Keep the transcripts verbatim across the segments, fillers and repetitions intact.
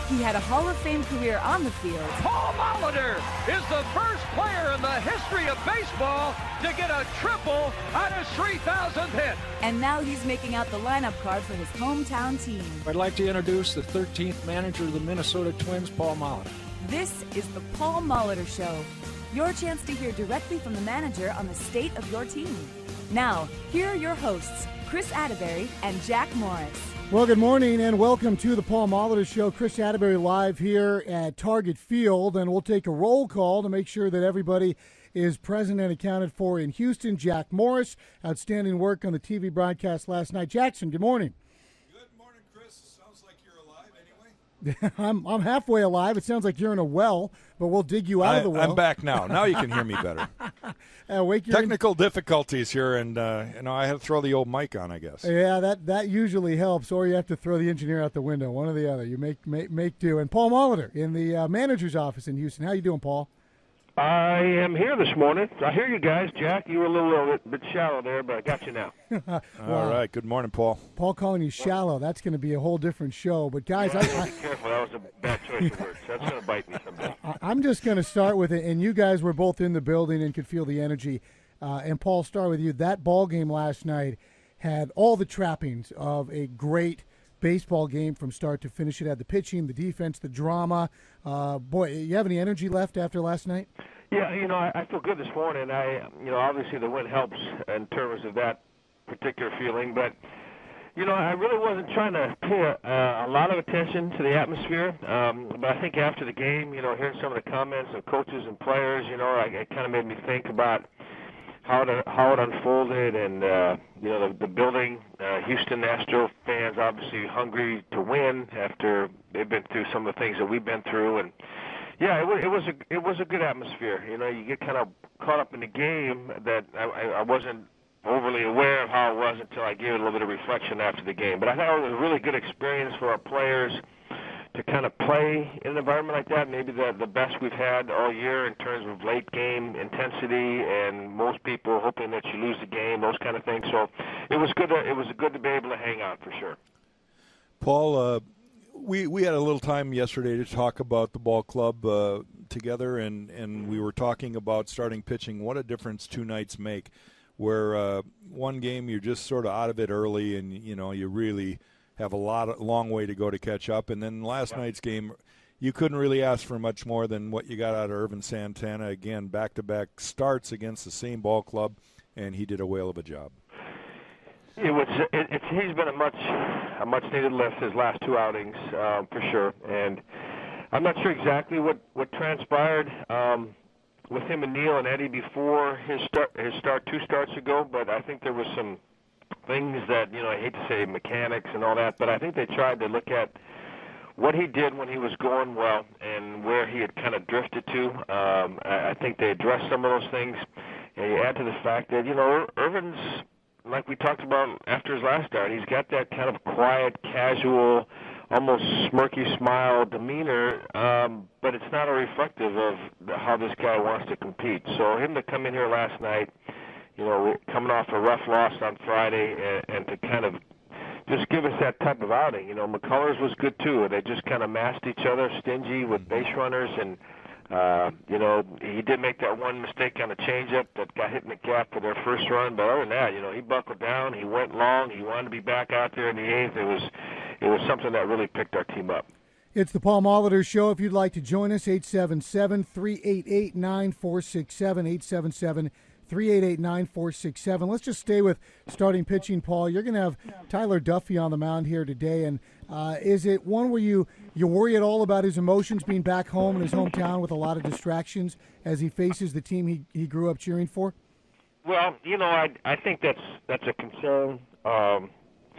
He had a Hall of Fame career on the field. Paul Molitor is the first player in the history of baseball to get a triple on his three thousandth hit. And now he's making out the lineup card for his hometown team. I'd like to introduce the thirteenth manager of the Minnesota Twins, Paul Molitor. This is the Paul Molitor Show. Your chance to hear directly from the manager on the state of your team. Now, here are your hosts, Chris Atterbury and Jack Morris. Well, good morning and welcome to the Paul Molitor Show. Chris Atterbury live here at Target Field, and we'll take a roll call to make sure that everybody is present and accounted for in Houston. Jack Morris, outstanding work on the T V broadcast last night. Jackson, good morning. Good morning, Chris. Sounds like you're alive anyway. I'm I'm halfway alive. It sounds like you're in a well, but we'll dig you out I, of the well. I'm back now. Now you can hear me better. uh, wake your Technical in- difficulties here, and uh, you know I had to throw the old mic on, I guess. Yeah, that, that usually helps, or you have to throw the engineer out the window, one or the other. You make make, make do. And Paul Molitor in the uh, manager's office in Houston. How you doing, Paul? I am here this morning. I hear you guys. Jack, you were a little bit, bit shallow there, but I got you now. Wow. All right. Good morning, Paul. Paul calling you shallow. That's going to be a whole different show. But, guys, yeah, I, I, be careful. That was a bad choice of words. That's going to bite me someday. I, I'm just going to start with it. And you guys were both in the building and could feel the energy. Uh, and, Paul, start with you. That ball game last night had all the trappings of a great baseball game from start to finish. It had the pitching, the defense, the drama. Uh, boy, you have any energy left after last night? Yeah, you know, I, I feel good this morning. I, you know, obviously the win helps in terms of that particular feeling, but, you know, I really wasn't trying to pay a, uh, a lot of attention to the atmosphere. Um, but I think after the game, you know, hearing some of the comments of coaches and players, you know, I, it kind of made me think about how it, how it unfolded, and uh, you know, the, the building. Uh, Houston Astro fans obviously hungry to win after they've been through some of the things that we've been through, and. Yeah, it was, it was a it was a good atmosphere. You know, you get kind of caught up in the game that I, I wasn't overly aware of how it was until I gave it a little bit of reflection after the game. But I thought it was a really good experience for our players to kind of play in an environment like that. Maybe the the best we've had all year in terms of late game intensity, and most people hoping that you lose the game, those kind of things. So it was good. To, it was good to be able to hang out for sure. Paul. Uh, We we had a little time yesterday to talk about the ball club uh, together, and, and we were talking about starting pitching. What a difference two nights make, where uh, one game you're just sort of out of it early, and you know you really have a lot of, long way to go to catch up. And then last yeah. night's game, you couldn't really ask for much more than what you got out of Ervin Santana. Again, back-to-back starts against the same ball club, and he did a whale of a job. It was. It, it's. He's been a much, a much needed lift his last two outings, uh, for sure. And I'm not sure exactly what what transpired um, with him and Neil and Eddie before his start. His start two starts ago, but I think there was some things that you know. I hate to say mechanics and all that, but I think they tried to look at what he did when he was going well and where he had kind of drifted to. Um, I, I think they addressed some of those things. And you add to the fact that you know Irvin's. Like we talked about after his last start, he's got that kind of quiet, casual, almost smirky smile demeanor, um, but it's not a reflective of how this guy wants to compete. So him to come in here last night, you know, coming off a rough loss on Friday, and, and to kind of just give us that type of outing. You know, McCullers was good too. They just kind of masked each other, stingy with base runners, and Uh, you know, he did make that one mistake on a changeup that got hit in the gap for their first run. But other than that, you know, he buckled down. He went long. He wanted to be back out there in the eighth. It was, it was something that really picked our team up. It's the Paul Molitor Show. If you'd like to join us, eight seven seven, three eight eight, nine four six seven, eight seven seven, three eight eight, nine four six seven. Let's just stay with starting pitching, Paul. You're going to have Tyler Duffy on the mound here today, and uh, is it one where you, you worry at all about his emotions being back home in his hometown with a lot of distractions as he faces the team he, he grew up cheering for? Well, you know, I I think that's that's a concern. Um,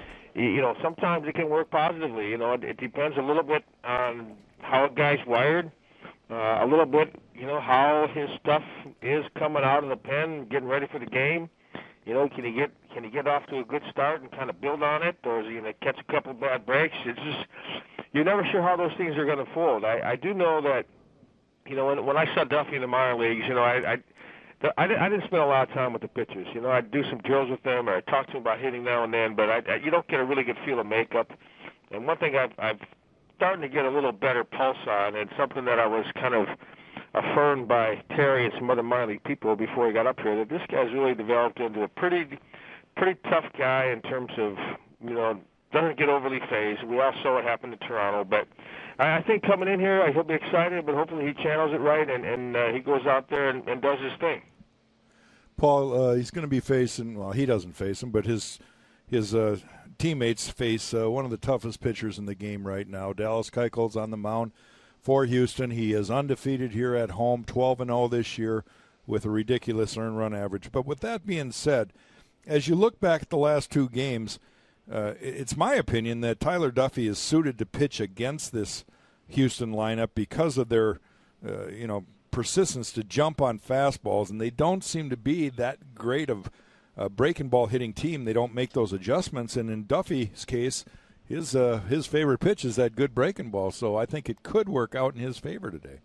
you know, sometimes it can work positively. You know, it, it depends a little bit on how a guy's wired, uh, a little bit, you know, how his stuff is coming out of the pen, getting ready for the game. You know, can he get can he get off to a good start and kind of build on it, or is he going to catch a couple of bad breaks? It's just you're never sure how those things are going to fold. I, I do know that, you know, when, when I saw Duffy in the minor leagues, you know, I, I I didn't spend a lot of time with the pitchers. You know, I'd do some drills with them, or I'd talk to them about hitting now and then, but I, I, you don't get a really good feel of makeup. And one thing I've, I've starting to get a little better pulse on, and something that I was kind of affirmed by Terry and some other minor league people before he got up here, that this guy's really developed into a pretty, pretty tough guy in terms of, you know, doesn't get overly phased. We all saw what happened to Toronto, but I think coming in here, he'll be excited, but hopefully he channels it right and, and uh, he goes out there and, and does his thing. Paul, uh, he's going to be facing, well, he doesn't face him, but his his uh, teammates face uh, one of the toughest pitchers in the game right now. Dallas Keuchel's on the mound for Houston. He is undefeated here at home, twelve and oh this year with a ridiculous earned run average. But with that being said, as you look back at the last two games, uh, it's my opinion that Tyler Duffey is suited to pitch against this Houston lineup because of their, uh, you know, persistence to jump on fastballs, and they don't seem to be that great of a breaking ball hitting team. They don't make those adjustments, and in Duffy's case, his uh, his favorite pitch is that good breaking ball, so I think it could work out in his favor today.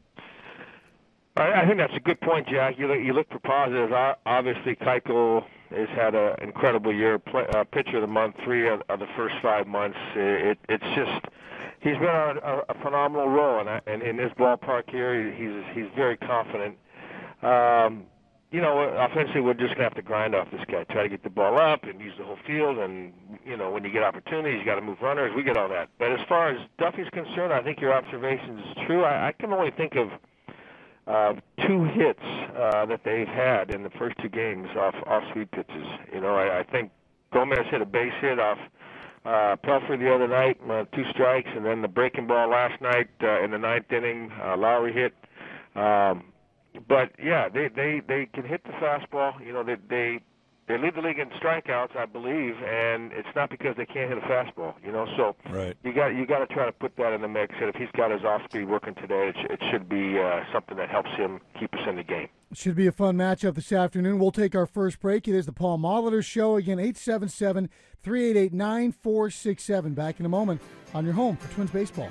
I, I think that's a good point, Jack. You look, you look for positives. Obviously, Keuchel has had an incredible year, play, uh, pitcher of the month, three of, of the first five months. It, it's just he's been on a, a phenomenal roll, and, I, and in this ballpark here, he's he's very confident. Um, you know, offensively, we're just going to have to grind off this guy, try to get the ball up and use the whole field. And, you know, when you get opportunities, you got to move runners. We get all that. But as far as Duffy's concerned, I think your observation is true. I, I can only think of uh, two hits uh, that they've had in the first two games off, off sweep pitches. You know, I, I think Gomez hit a base hit off uh, Pelfrey the other night, uh, two strikes, and then the breaking ball last night uh, in the ninth inning, uh, Lowry hit. Um, But yeah, they, they, they can hit the fastball. You know, they they they lead the league in strikeouts, I believe, and it's not because they can't hit a fastball. You know, so right. you got you got to try to put that in the mix. And if he's got his off speed working today, it, sh- it should be uh, something that helps him keep us in the game. Should be a fun matchup this afternoon. We'll take our first break. It is the Paul Molitor Show. Again, eight seven seven, three eight eight, nine four six seven. Back in a moment on your home for Twins Baseball.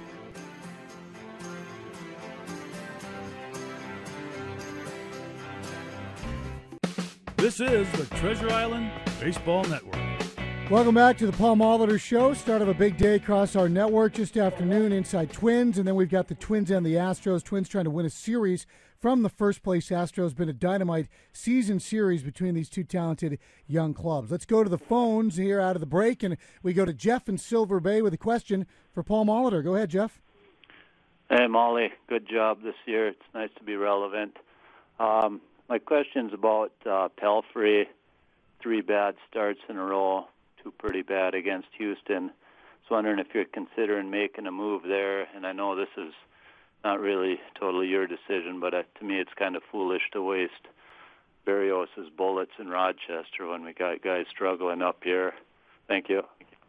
This is the Treasure Island Baseball Network. Welcome back to the Paul Molitor Show. Start of a big day across our network just afternoon inside Twins, and then we've got the Twins and the Astros. Twins trying to win a series from the first place Astros. Been a dynamite season series between these two talented young clubs. Let's go to the phones here out of the break, and we go to Jeff in Silver Bay with a question for Paul Molitor. Go ahead, Jeff. Hey, Molly. Good job this year. It's nice to be relevant. Um, My question's about uh, Pelfrey, three bad starts in a row, two pretty bad against Houston. I was wondering if you're considering making a move there, and I know this is not really totally your decision, but uh, to me it's kind of foolish to waste Berrios' bullets in Rochester when we got guys struggling up here. Thank you.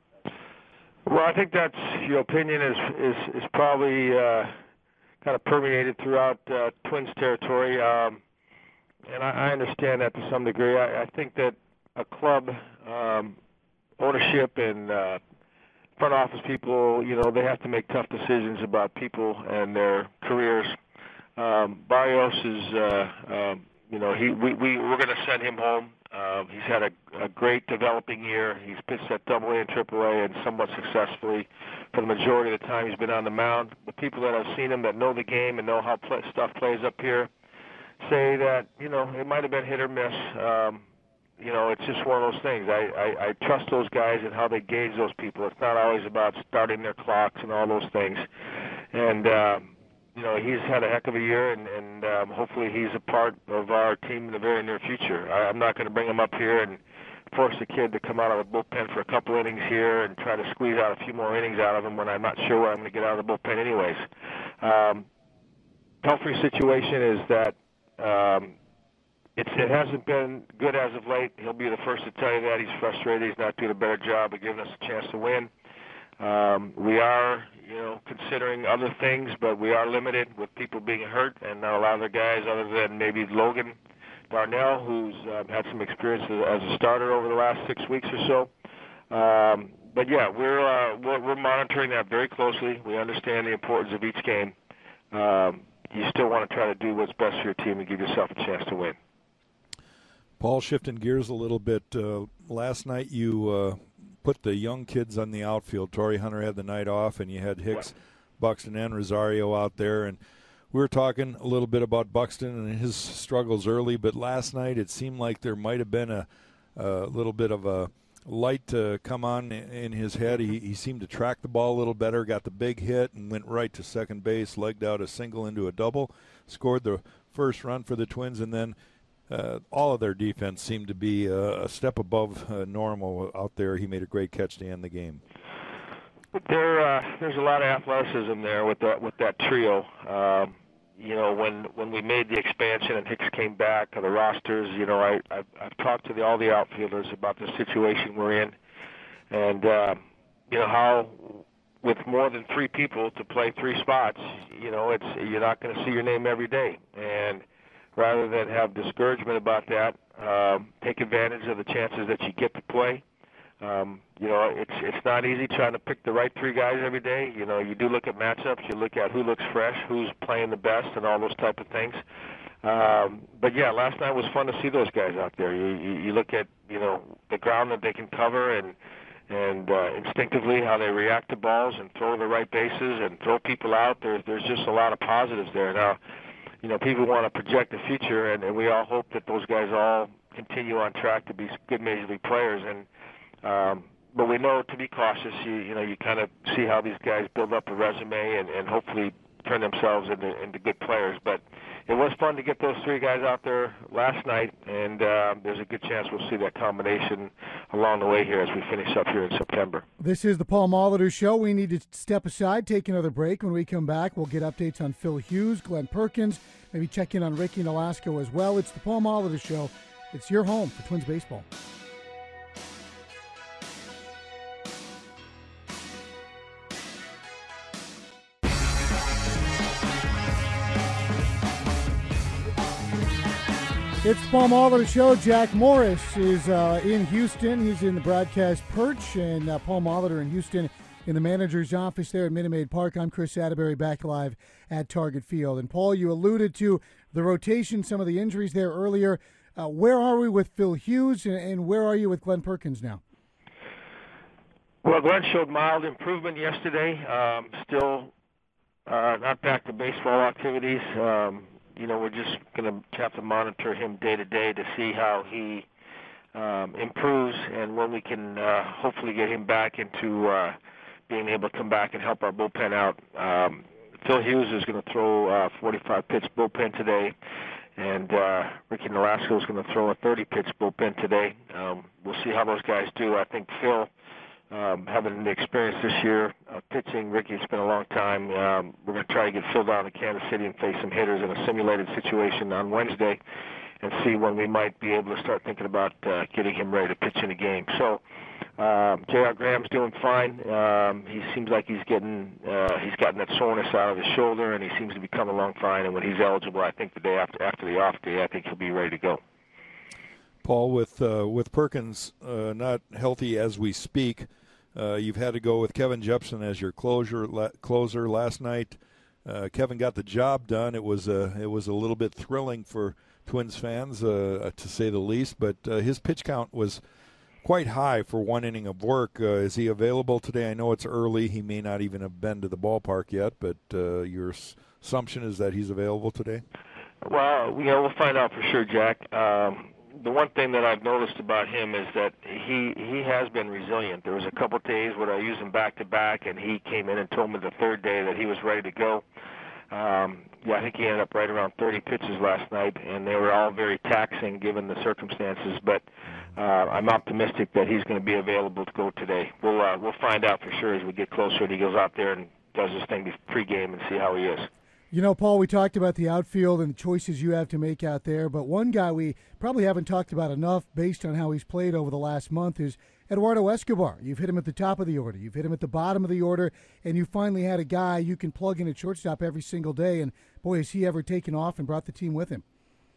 Well, I think that's your opinion is is, is probably uh, kind of permeated throughout uh, Twins territory. Um, And I, I understand that to some degree. I, I think that a club um, ownership and uh, front office people, you know, they have to make tough decisions about people and their careers. Um, Barrios is, uh, uh, you know, he we, we we're going to send him home. Uh, he's had a, a great developing year. He's pitched at Double A and Triple A and somewhat successfully for the majority of the time he's been on the mound. The people that have seen him, that know the game and know how play, stuff plays up here, say that, you know, it might have been hit or miss. Um, you know, it's just one of those things. I, I, I trust those guys and how they gauge those people. It's not always about starting their clocks and all those things. And, um, you know, he's had a heck of a year, and, and um, hopefully he's a part of our team in the very near future. I, I'm not going to bring him up here and force the kid to come out of the bullpen for a couple innings here and try to squeeze out a few more innings out of him when I'm not sure where I'm going to get out of the bullpen anyways. Um, Pelfrey's situation is that Um, it's, it hasn't been good as of late. He'll be the first to tell you that. He's frustrated. He's not doing a better job of giving us a chance to win. Um, we are, you know, considering other things, but we are limited with people being hurt and not a lot of the guys other than maybe Logan Darnell, who's uh, had some experience as a starter over the last six weeks or so. Um, but, yeah, we're, uh, we're, we're monitoring that very closely. We understand the importance of each game. Um, you still want to try to do what's best for your team and give yourself a chance to win. Paul, shifting gears a little bit, uh, last night you uh, put the young kids on the outfield. Torrey Hunter had the night off, and you had Hicks, Buxton and Rosario out there, and we were talking a little bit about Buxton and his struggles early, but last night it seemed like there might have been a, a little bit of a light to come on in his head. He, he seemed to track the ball a little better, got the big hit, and went right to second base, legged out a single into a double, scored the first run for the Twins, and then uh, all of their defense seemed to be uh, a step above uh, normal out there. He made a great catch to end the game. There, uh, there's a lot of athleticism there with that with that trio. Um, you know, when when we made the expansion and Hicks came back to the rosters, you know, I I've, I've talked to the, all the outfielders about the situation we're in, and uh, you know how with more than three people to play three spots, you know, it's you're not going to see your name every day, and rather than have discouragement about that, um, take advantage of the chances that you get to play. Um, you know, it's it's not easy trying to pick the right three guys every day. You know, you do look at matchups, you look at who looks fresh, who's playing the best, and all those type of things. Um, but yeah, last night was fun to see those guys out there. You, you you look at you know the ground that they can cover and and uh, instinctively how they react to balls and throw the right bases and throw people out. There's there's just a lot of positives there. Now, you know, people want to project the future, and, and we all hope that those guys all continue on track to be good major league players. And Um, but we know to be cautious. You, you know, you kind of see how these guys build up a resume and, and hopefully turn themselves into, into good players. But it was fun to get those three guys out there last night, and uh, there's a good chance we'll see that combination along the way here as we finish up here in September. This is the Paul Molitor Show. We need to step aside, take another break. When we come back, we'll get updates on Phil Hughes, Glenn Perkins, maybe check in on Ricky Nolasco as well. It's the Paul Molitor Show. It's your home for Twins baseball. It's the Paul Molitor Show. Jack Morris is uh, in Houston. He's in the broadcast perch, and uh, Paul Molitor in Houston in the manager's office there at Minute Maid Park. I'm Chris Atterbury, back live at Target Field. And, Paul, you alluded to the rotation, some of the injuries there earlier. Uh, where are we with Phil Hughes, and, and where are you with Glenn Perkins now? Well, Glenn showed mild improvement yesterday. Um, still uh, not back to baseball activities. Um You know, we're just going to have to monitor him day to day to see how he um, improves and when we can uh, hopefully get him back into uh, being able to come back and help our bullpen out. Um, Phil Hughes is going to throw a forty-five pitch bullpen today, and uh, Ricky Nolasco is going to throw a thirty pitch bullpen today. Um, we'll see how those guys do. I think Phil, Um, having the experience this year of pitching, Ricky, it's been a long time. Um, we're going to try to get Phil down to Kansas City and face some hitters in a simulated situation on Wednesday and see when we might be able to start thinking about uh, getting him ready to pitch in a game. So uh, J R. Graham's doing fine. Um, he seems like he's getting uh, he's gotten that soreness out of his shoulder, and he seems to be coming along fine. And when he's eligible, I think the day after after the off day, I think he'll be ready to go. Paul, with uh, with Perkins uh, not healthy as we speak, Uh, you've had to go with Kevin Jepson as your closer. La- closer last night. Uh, Kevin got the job done. It was a it was a little bit thrilling for Twins fans, uh, to say the least. But uh, his pitch count was quite high for one inning of work. Uh, is he available today? I know it's early. He may not even have been to the ballpark yet. But uh, your assumption is that he's available today? Well, you know, we'll find out for sure, Jack. Um, The one thing that I've noticed about him is that he he has been resilient. There was a couple of days where I used him back to back, and he came in and told me the third day that he was ready to go. Um, yeah, I think he ended up right around thirty pitches last night, and they were all very taxing given the circumstances. But uh, I'm optimistic that he's going to be available to go today. We'll uh, we'll find out for sure as we get closer, and he goes out there and does his thing pregame and see how he is. You know, Paul, we talked about the outfield and the choices you have to make out there, but one guy we probably haven't talked about enough based on how he's played over the last month is Eduardo Escobar. You've hit him at the top of the order. You've hit him at the bottom of the order, and you finally had a guy you can plug in at shortstop every single day, and, boy, has he ever taken off and brought the team with him.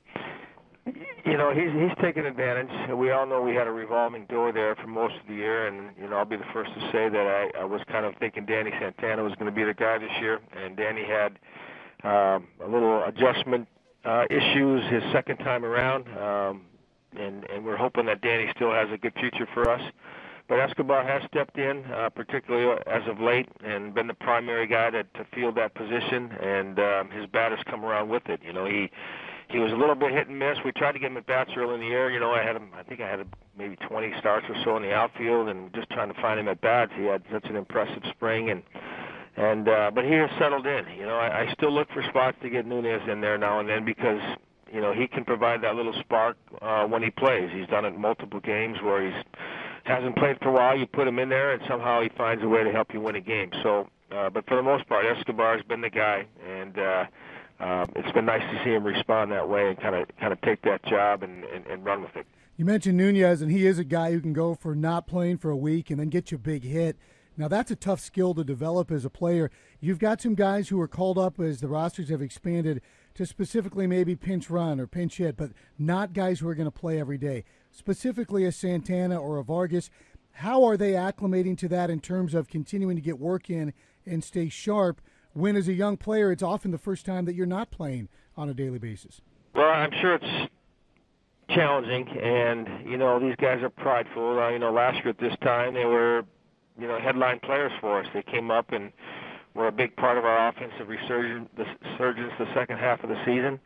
You know, he's he's taken advantage. We all know we had a revolving door there for most of the year, and, you know, I'll be the first to say that I, I was kind of thinking Danny Santana was going to be the guy this year, and Danny had – Um, a little adjustment uh, issues his second time around, um, and, and we're hoping that Danny still has a good future for us. but Escobar has stepped in, uh, particularly as of late, and been the primary guy to, to field that position, and um, his bat has come around with it. You know, he he was a little bit hit and miss. We tried to get him at bats early in the year. You know, I had him, I think I had him maybe twenty starts or so in the outfield, and just trying to find him at bats. He had such an impressive spring, and and uh, but he has settled in. You know, I, I still look for spots to get Nunez in there now and then because, you know, he can provide that little spark uh, when he plays. He's done it in multiple games where he's hasn't played for a while. You put him in there, and somehow he finds a way to help you win a game. So, uh, but for the most part, Escobar has been the guy, and uh, uh, it's been nice to see him respond that way and kind of kind of take that job and, and, and run with it. You mentioned Nunez, and he is a guy who can go for not playing for a week and then get you a big hit. Now, that's a tough skill to develop as a player. You've got some guys who are called up as the rosters have expanded to specifically maybe pinch run or pinch hit, but not guys who are going to play every day. Specifically a Santana or a Vargas, how are they acclimating to that in terms of continuing to get work in and stay sharp when, as a young player, it's often the first time that you're not playing on a daily basis? Well, I'm sure it's challenging, and, you know, these guys are prideful. Uh, you know, last year at this time, they were, you know, headline players for us. They came up and were a big part of our offensive resurgence the, resurgence the second half of the season.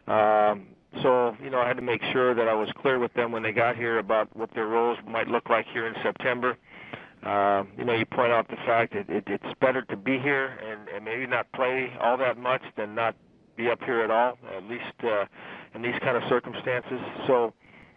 Um, so, you know, I had to make sure that I was clear with them when they got here about what their roles might look like here in September. Um, you know, you point out the fact that it, it's better to be here and, and maybe not play all that much than not be up here at all, at least uh, in these kind of circumstances. So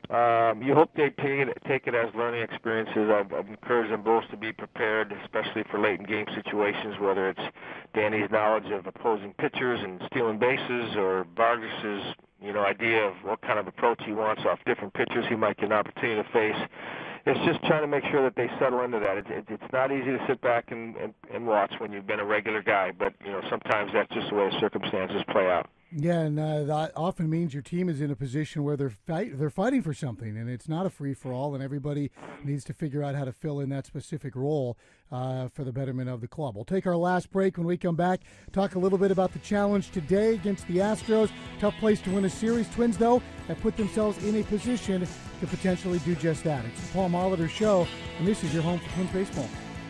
um, you hope they take it, take it as learning experiences. I've, I've encouraged them both to be prepared, especially for late-in-game situations, whether it's Danny's knowledge of opposing pitchers and stealing bases or Vargas's, you know, idea of what kind of approach he wants off different pitchers he might get an opportunity to face. It's just trying to make sure that they settle into that. It, it, it's not easy to sit back and, and, and watch when you've been a regular guy, but, you know, sometimes that's just the way the circumstances play out. Yeah, and uh, that often means your team is in a position where they're fight, they're fighting for something, and it's not a free-for-all, and everybody needs to figure out how to fill in that specific role uh, for the betterment of the club. We'll take our last break. When we come back, talk a little bit about the challenge today against the Astros. Tough place to win a series. Twins, though, have put themselves in a position to potentially do just that. It's the Paul Molitor Show, and this is your home for Twins baseball.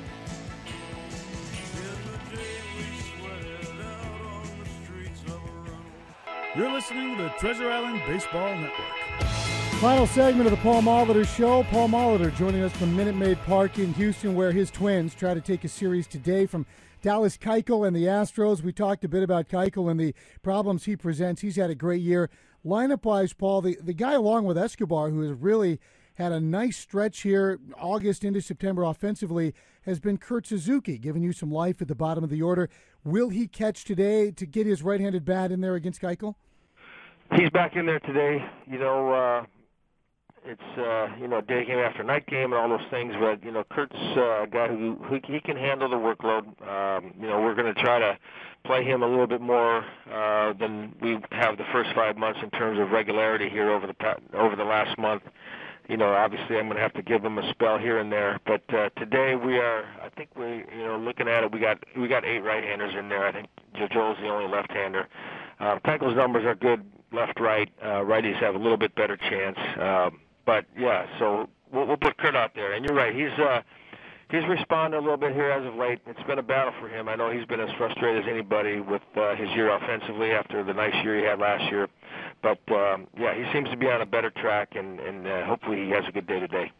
You're listening to the Treasure Island Baseball Network. Final segment of the Paul Molitor Show. Paul Molitor joining us from Minute Maid Park in Houston, where his Twins try to take a series today from Dallas Keuchel and the Astros. We talked a bit about Keuchel and the problems he presents. He's had a great year. Lineup-wise, Paul, the, the guy along with Escobar, who has really had a nice stretch here, August into September offensively, has been Kurt Suzuki, giving you some life at the bottom of the order. Will he catch today to get his right-handed bat in there against Keuchel? He's back in there today. You know, uh, it's, uh, you know, day game after night game and all those things, but, you know, Kurt's uh, a guy who, who he can handle the workload. Um, you know, we're going to try to play him a little bit more uh, than we have the first five months in terms of regularity here over the over the last month. You know, obviously I'm going to have to give him a spell here and there, but uh, today we are. I think we, you know, looking at it, we got we got eight right-handers in there. I think Joel's the only left-hander. Uh, Keuchel's numbers are good, left-right. Uh, righties have a little bit better chance, um, but yeah. So we'll, we'll put Kurt out there, and you're right. He's uh, he's responded a little bit here as of late. It's been a battle for him. I know he's been as frustrated as anybody with uh, his year offensively after the nice year he had last year. But, um, yeah, he seems to be on a better track, and, and uh, hopefully he has a good day today.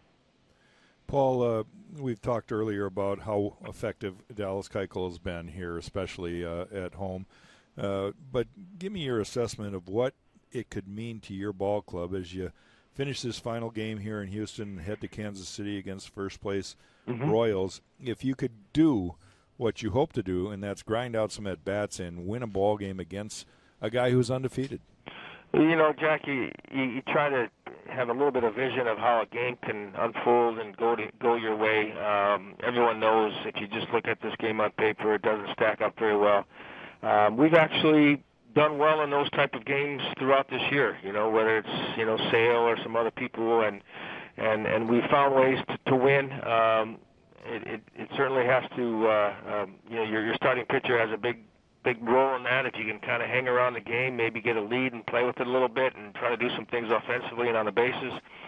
Paul, uh, we've talked earlier about how effective Dallas Keuchel has been here, especially uh, at home. Uh, but give me your assessment of what it could mean to your ball club as you finish this final game here in Houston and head to Kansas City against first-place mm-hmm. Royals. If you could do what you hope to do, and that's grind out some at-bats and win a ball game against a guy who's undefeated. You know, Jack, you, you, you try to have a little bit of vision of how a game can unfold and go to, go your way. Um, everyone knows if you just look at this game on paper, it doesn't stack up very well. Um, we've actually done well in those type of games throughout this year, you know, whether it's, you know, Sale or some other people, and and, and we found ways to, to win. Um, it, it, it certainly has to, uh, um, you know, your, your starting pitcher has a big big role in that. If you can kind of hang around the game, maybe get a lead and play with it a little bit and try to do some things offensively and on the bases.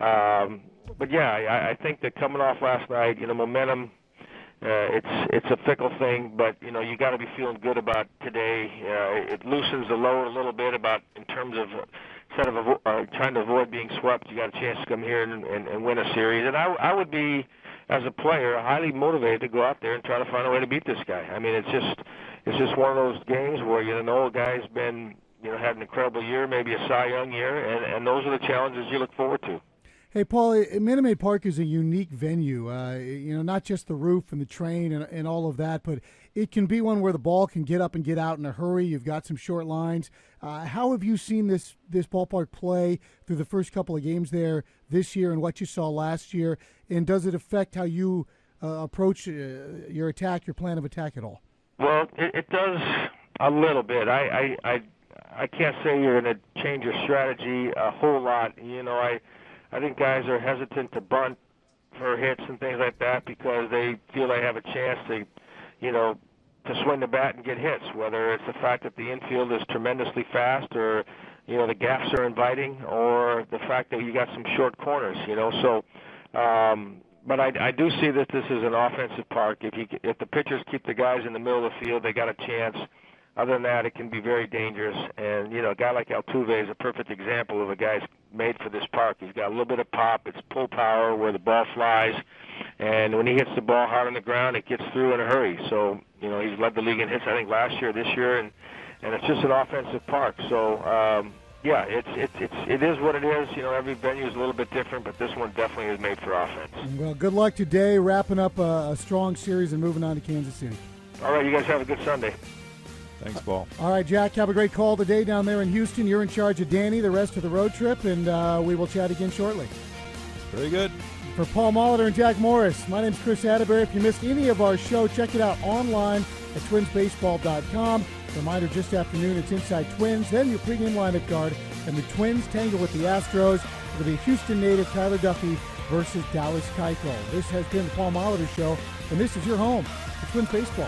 Um, but yeah, I, I think that coming off last night, you know, momentum. Uh, it's it's a fickle thing, but you know you got to be feeling good about today. Uh, it loosens the load a little bit about in terms of uh, instead of avo- uh, trying to avoid being swept, you got a chance to come here and, and, and win a series. And I, I would be, as a player, highly motivated to go out there and try to find a way to beat this guy. I mean, it's just it's just one of those games where you know the guy's been you know had an incredible year, maybe a Cy Young year, and, and those are the challenges you look forward to. Hey, Paul, Minute Maid Park is a unique venue, uh, you know, not just the roof and the train and, and all of that, but it can be one where the ball can get up and get out in a hurry. You've got some short lines. Uh, how have you seen this, this ballpark play through the first couple of games there this year and what you saw last year? And does it affect how you uh, approach uh, your attack, your plan of attack at all? Well, it, it does a little bit. I, I, I, I can't say you're going to change your strategy a whole lot. You know, I... I think guys are hesitant to bunt for hits and things like that because they feel they have a chance to, you know, to swing the bat and get hits, whether it's the fact that the infield is tremendously fast or, you know, the gaps are inviting or the fact that you got some short corners, you know. So, um, but I, I do see that this is an offensive park. If, you, if the pitchers keep the guys in the middle of the field, they got a chance. Other than that, it can be very dangerous. And, you know, a guy like Altuve is a perfect example of a guy made for this park. He's got a little bit of pop. It's pull power where the ball flies. And when he hits the ball hard on the ground, it gets through in a hurry. So, you know, he's led the league in hits, I think, last year, this year. And, and it's just an offensive park. So, um, yeah, it's, it's, it's, it is what it is. You know, every venue is a little bit different, but this one definitely is made for offense. Well, good luck today, wrapping up a, a strong series and moving on to Kansas City. All right, you guys have a good Sunday. Thanks, Paul. All right, Jack, have a great call today down there in Houston. You're in charge of Danny the rest of the road trip, and uh, we will chat again shortly. Very good. For Paul Molitor and Jack Morris, my name's Chris Atterbury. If you missed any of our show, check it out online at twins baseball dot com. Reminder, just after noon, it's Inside Twins. Then your pregame lineup guard, and the Twins tangle with the Astros. It'll be Houston native Tyler Duffy versus Dallas Keuchel. This has been the Paul Molitor Show, and this is your home for Twins Baseball.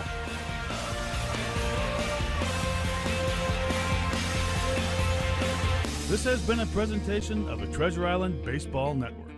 This has been a presentation of the Treasure Island Baseball Network.